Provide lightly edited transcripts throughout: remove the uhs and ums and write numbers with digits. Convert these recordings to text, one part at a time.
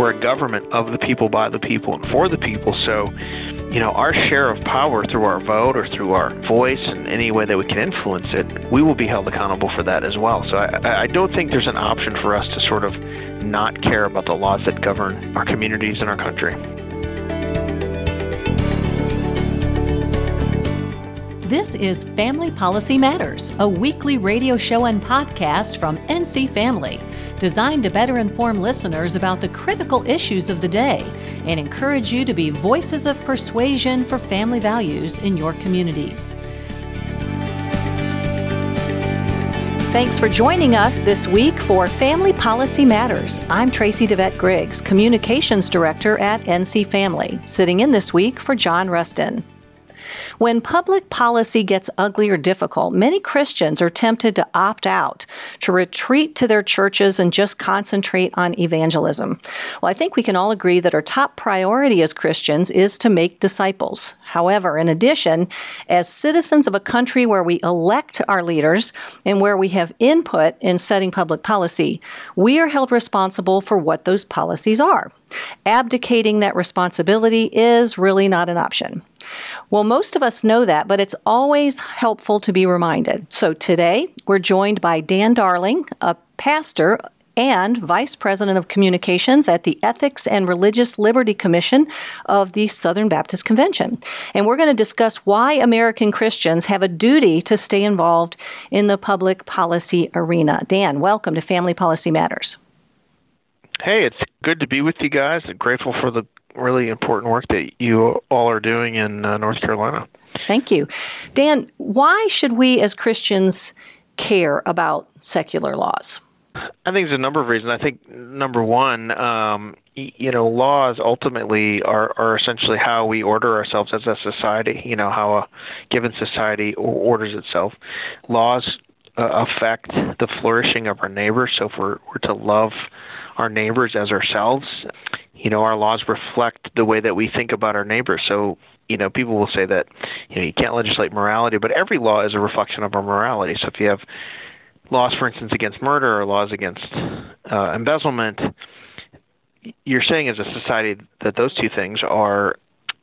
We're a government of the people, by the people, and for the people. So, our share of power through our vote or through our voice and any way that we can influence it, we will be held accountable for that as well. So I don't think there's an option for us to sort of not care about the laws that govern our communities and our country. This is Family Policy Matters, a weekly radio show and podcast from NC Family, designed to better inform listeners about the critical issues of the day and encourage you to be voices of persuasion for family values in your communities. Thanks for joining us this week for Family Policy Matters. I'm Tracy DeVette Griggs, Communications Director at NC Family, sitting in this week for John Rustin. When public policy gets ugly or difficult, many Christians are tempted to opt out, to retreat to their churches and just concentrate on evangelism. Well, I think we can all agree that our top priority as Christians is to make disciples. However, in addition, as citizens of a country where we elect our leaders and where we have input in setting public policy, we are held responsible for what those policies are. Abdicating that responsibility is really not an option. Well, most of us know that, but it's always helpful to be reminded. So today, we're joined by Dan Darling, a pastor and Vice President of Communications at the Ethics and Religious Liberty Commission of the Southern Baptist Convention. And we're going to discuss why American Christians have a duty to stay involved in the public policy arena. Dan, welcome to Family Policy Matters. Hey, it's good to be with you guys. I'm grateful for the really important work that you all are doing in North Carolina. Thank you. Dan, why should we as Christians care about secular laws? I think there's a number of reasons. I think number one, laws ultimately are essentially how we order ourselves as a society, how a given society orders itself. Laws affect the flourishing of our neighbors. So if we're to love our neighbors as ourselves, our laws reflect the way that we think about our neighbors. So, people will say that, you can't legislate morality, but every law is a reflection of our morality. So if you have laws, for instance, against murder or laws against embezzlement, you're saying as a society that those two things are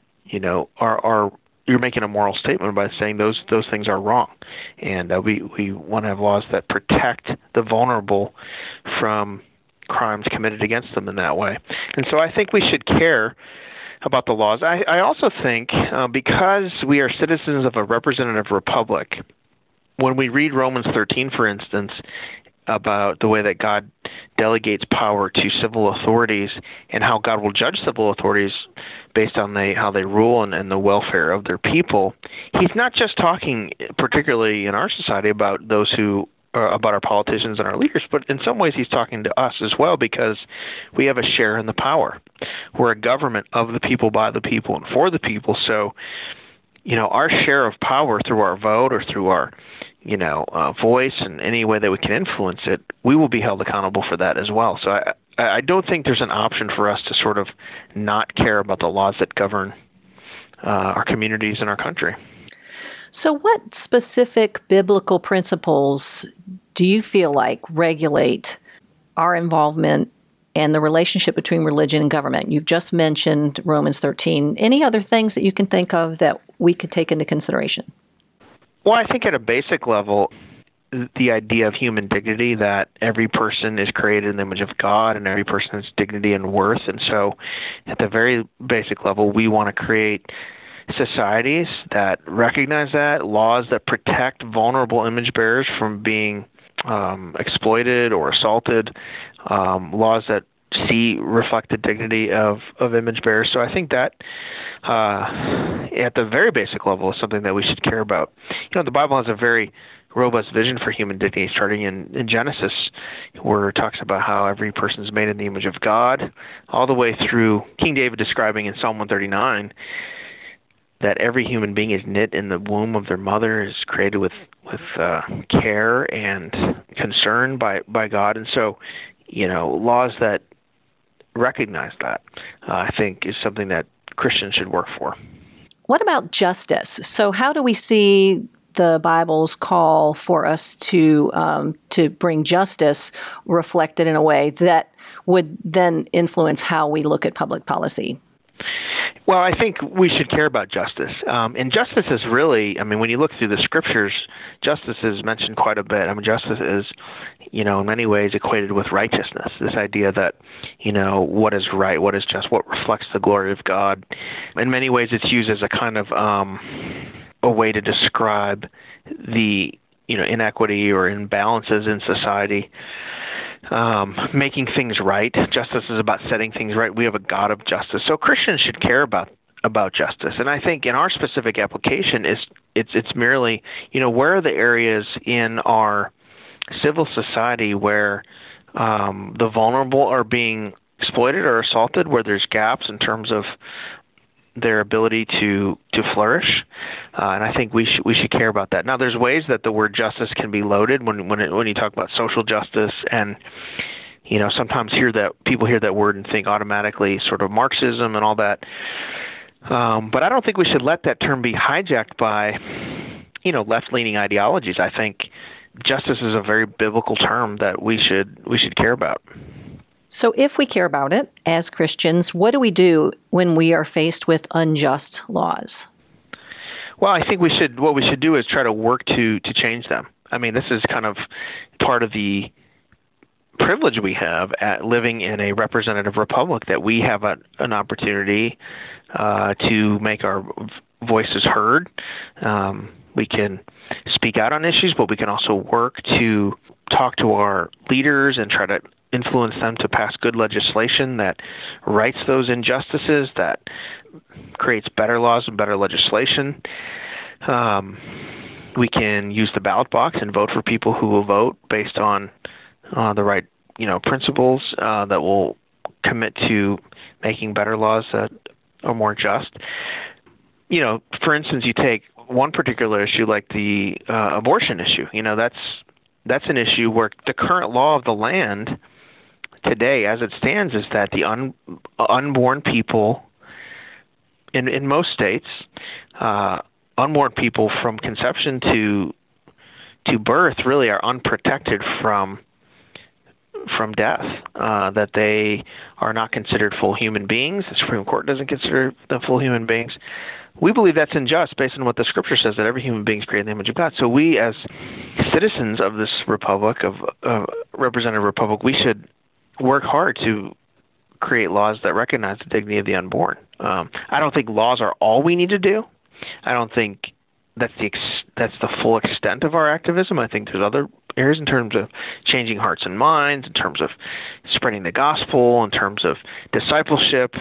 you're making a moral statement by saying those things are wrong. And we want to have laws that protect the vulnerable from crimes committed against them in that way. And so I think we should care about the laws. I also think because we are citizens of a representative republic, when we read Romans 13, for instance, about the way that God delegates power to civil authorities and how God will judge civil authorities based on how they rule and the welfare of their people, he's not just talking, particularly in our society, about those who about our politicians and our leaders, but in some ways he's talking to us as well because we have a share in the power. We're a government of the people, by the people, and for the people. So, our share of power through our vote or through our, voice and any way that we can influence it, we will be held accountable for that as well. So I don't think there's an option for us to sort of not care about the laws that govern our communities and our country. So what specific biblical principles do you feel like regulate our involvement and the relationship between religion and government? You've just mentioned Romans 13. Any other things that you can think of that we could take into consideration? Well, I think at a basic level, the idea of human dignity, that every person is created in the image of God and every person has dignity and worth. And so at the very basic level, we want to create societies that recognize that, laws that protect vulnerable image bearers from being exploited or assaulted, laws that reflect the dignity of image bearers. So I think that at the very basic level is something that we should care about. The Bible has a very robust vision for human dignity, starting in Genesis, where it talks about how every person is made in the image of God, all the way through King David describing in Psalm 139 that every human being is knit in the womb of their mother, is created with care and concern by God. And so, laws that recognize that, I think, is something that Christians should work for. What about justice? So how do we see the Bible's call for us to bring justice reflected in a way that would then influence how we look at public policy? Well, I think we should care about justice. And justice is really, when you look through the scriptures, justice is mentioned quite a bit. Justice is, in many ways equated with righteousness, this idea that, what is right, what is just, what reflects the glory of God. In many ways, it's used as a kind of a way to describe the, inequity or imbalances in society. Making things right. Justice is about setting things right. We have a God of justice. So Christians should care about justice. And I think in our specific application, it's merely, where are the areas in our civil society where the vulnerable are being exploited or assaulted, where there's gaps in terms of their ability to flourish, and I think we should care about that. Now, there's ways that the word justice can be loaded when you talk about social justice, and sometimes people hear that word and think automatically sort of Marxism and all that. But I don't think we should let that term be hijacked by left-leaning ideologies. I think justice is a very biblical term that we should care about. So if we care about it as Christians, what do we do when we are faced with unjust laws? Well, I think what we should do is try to work to change them. This is kind of part of the privilege we have at living in a representative republic, that we have an opportunity to make our voices heard. We can speak out on issues, but we can also work to talk to our leaders and try to influence them to pass good legislation that rights those injustices, that creates better laws and better legislation. We can use the ballot box and vote for people who will vote based on the right, principles that will commit to making better laws that are more just. For instance, you take one particular issue like the abortion issue. That's an issue where the current law of the land today, as it stands, is that the unborn people in most states, unborn people from conception to birth really are unprotected from death, that they are not considered full human beings. The Supreme Court doesn't consider them full human beings. We believe that's unjust based on what the Scripture says, that every human being is created in the image of God. So we, as citizens of this republic, of representative republic, we should work hard to create laws that recognize the dignity of the unborn. I don't think laws are all we need to do. I don't think that's the full extent of our activism. I think there's other areas in terms of changing hearts and minds, in terms of spreading the gospel, in terms of discipleship,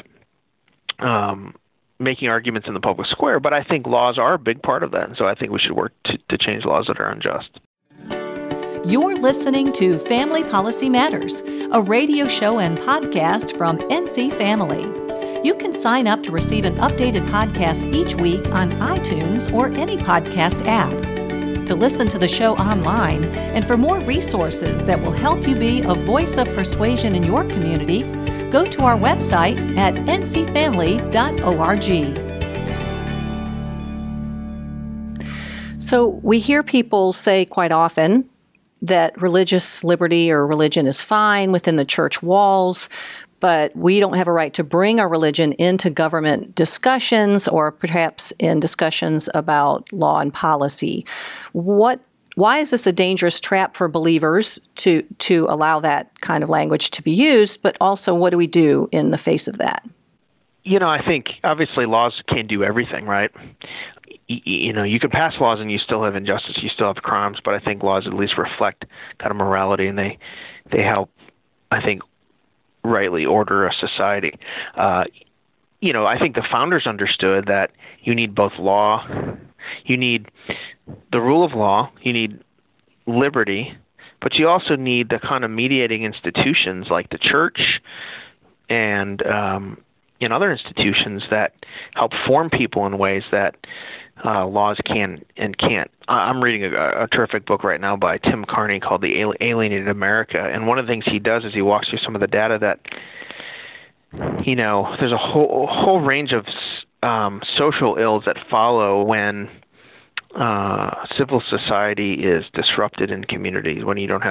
making arguments in the public square. But I think laws are a big part of that, and so I think we should work to change laws that are unjust. You're listening to Family Policy Matters, a radio show and podcast from NC Family. You can sign up to receive an updated podcast each week on iTunes or any podcast app. To listen to the show online and for more resources that will help you be a voice of persuasion in your community, go to our website at ncfamily.org. So we hear people say quite often that religious liberty or religion is fine within the church walls, but we don't have a right to bring our religion into government discussions or perhaps in discussions about law and policy. Why is this a dangerous trap for believers to allow that kind of language to be used, but also what do we do in the face of that? I think obviously laws can't do everything, right? You can pass laws and you still have injustice, you still have crimes, but I think laws at least reflect kind of morality, and they help, I think, rightly order a society. I think the founders understood that you need both law, you need the rule of law, you need liberty, but you also need the kind of mediating institutions like the church and other institutions that help form people in ways that laws can and can't. I'm reading a terrific book right now by Tim Carney called The Alienated America, and one of the things he does is he walks through some of the data that, there's a whole range of social ills that follow when civil society is disrupted in communities, when you don't have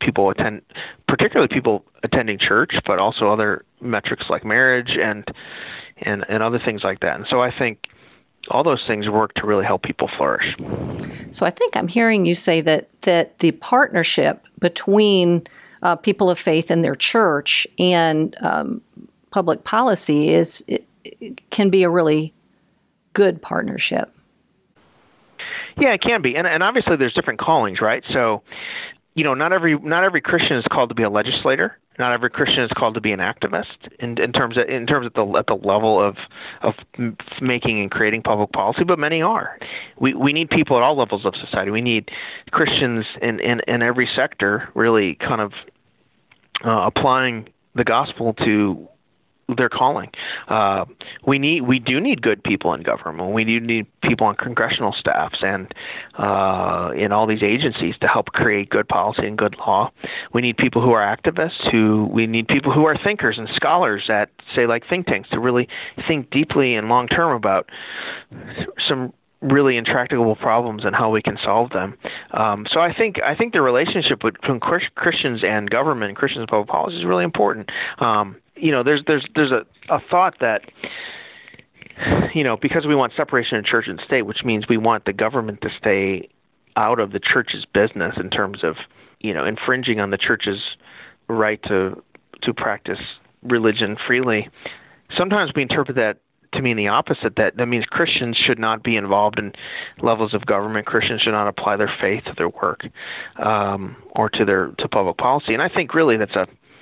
particularly people attending church, but also other metrics like marriage and other things like that. And so I think all those things work to really help people flourish. So I think I'm hearing you say that the partnership between people of faith in their church and public policy can be a really good partnership. Yeah, it can be, and obviously there's different callings, right? So, not every Christian is called to be a legislator. Not every Christian is called to be an activist in terms at the level of making and creating public policy, but many are. We need people at all levels of society. We need Christians in every sector, really kind of applying the gospel to their calling. We do need good people in government. We do need people on congressional staffs and in all these agencies to help create good policy and good law. We need people who are activists. We need people who are thinkers and scholars at, say, like think tanks, to really think deeply and long term about some really intractable problems and how we can solve them. So I think the relationship between Christians and government, Christians and public policy, is really important. There's a thought that, because we want separation of church and state, which means we want the government to stay out of the church's business in terms of, infringing on the church's right to practice religion freely. Sometimes we interpret that to mean the opposite, that means Christians should not be involved in levels of government. Christians should not apply their faith to their work or to public policy. And I think really that's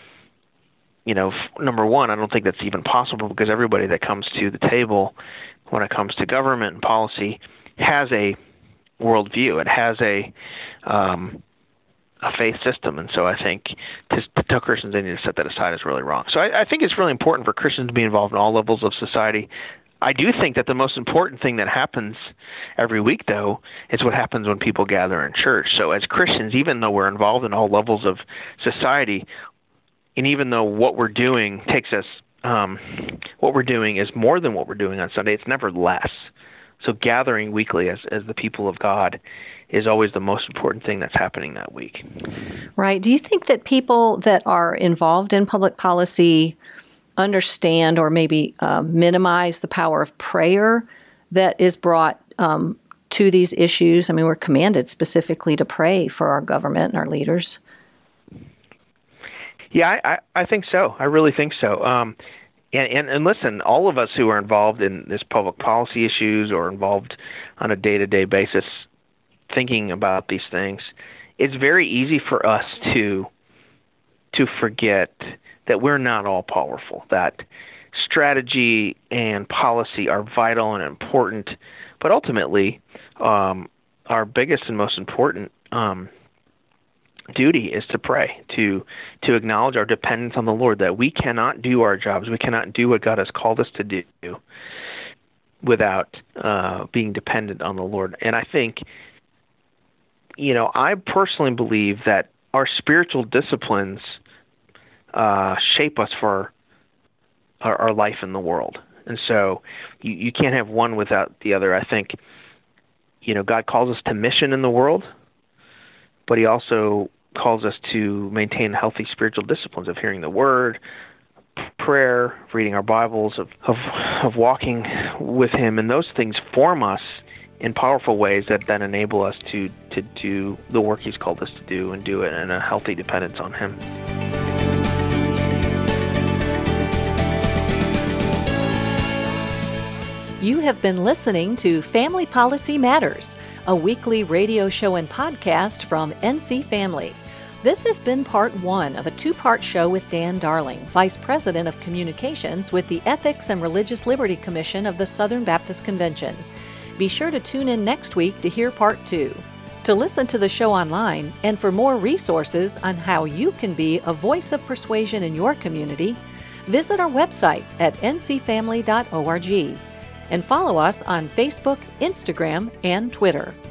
number one, I don't think that's even possible, because everybody that comes to the table when it comes to government and policy has a worldview. It has a faith system. And so I think to tell Christians they need to set that aside is really wrong. So I think it's really important for Christians to be involved in all levels of society. I do think that the most important thing that happens every week, though, is what happens when people gather in church. So as Christians, even though we're involved in all levels of society, and even though what we're doing what we're doing is more than what we're doing on Sunday, it's never less. So gathering weekly as the people of God is always the most important thing that's happening that week. Right. Do you think that people that are involved in public policy understand or maybe minimize the power of prayer that is brought to these issues? I mean, we're commanded specifically to pray for our government and our leaders. Yeah, I think so. I really think so. And listen, all of us who are involved in this public policy issues or involved on a day-to-day basis thinking about these things, it's very easy for us to forget that we're not all powerful, that strategy and policy are vital and important, but ultimately our biggest and most important duty is to pray, to acknowledge our dependence on the Lord, that we cannot do our jobs, we cannot do what God has called us to do without being dependent on the Lord. And I think, I personally believe that our spiritual disciplines shape us for our life in the world. And so you can't have one without the other. I think, God calls us to mission in the world, but he also calls us to maintain healthy spiritual disciplines of hearing the word, prayer, reading our Bibles, of walking with him. And those things form us in powerful ways that then enable us to do the work he's called us to do, and do it in a healthy dependence on him. You have been listening to Family Policy Matters, a weekly radio show and podcast from NC Family. This has been part one of a two-part show with Dan Darling, Vice President of Communications with the Ethics and Religious Liberty Commission of the Southern Baptist Convention. Be sure to tune in next week to hear part two. To listen to the show online and for more resources on how you can be a voice of persuasion in your community, visit our website at ncfamily.org and follow us on Facebook, Instagram, and Twitter.